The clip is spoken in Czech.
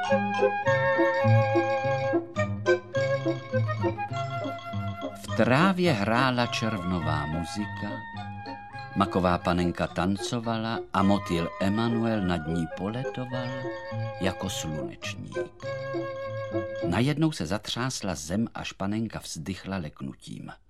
V trávě hrála červnová muzika, maková panenka tancovala a motýl Emanuel nad ní poletoval jako slunečník. Najednou se zatřásla zem, až panenka vzdychla leknutím.